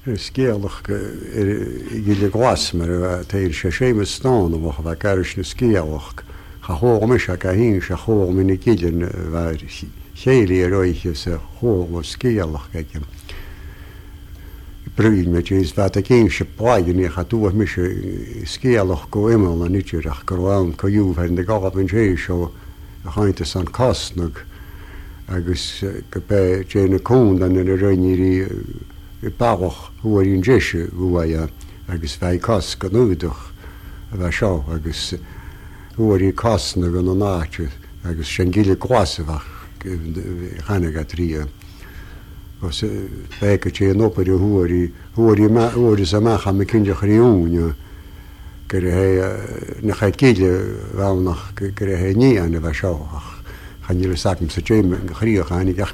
Skealach gile glas mar teir sé séime staan of bheit garis na skealach cha hóme se a hín se chó min gilen chéli roiche se hó og skealach geiken. Bryn met is wat a géim se plagen e cha dúa mis skealach go immel an nitúach go an ko joúh hen de gabin sé seo a chainte san kastnug agus go be déna kón an a roiníí bach huair ín déise bhua agus bheith cas go nuúdach a bheith seo agus huair í casna gan an áte agus sé gile glasahach chaine a trí. Beice sé an opir huair is amachcha me cindeach riúne gur na chaid giile bhenach gur ní an a bheith seoach. Chan le sacm sa téime an chríoch anig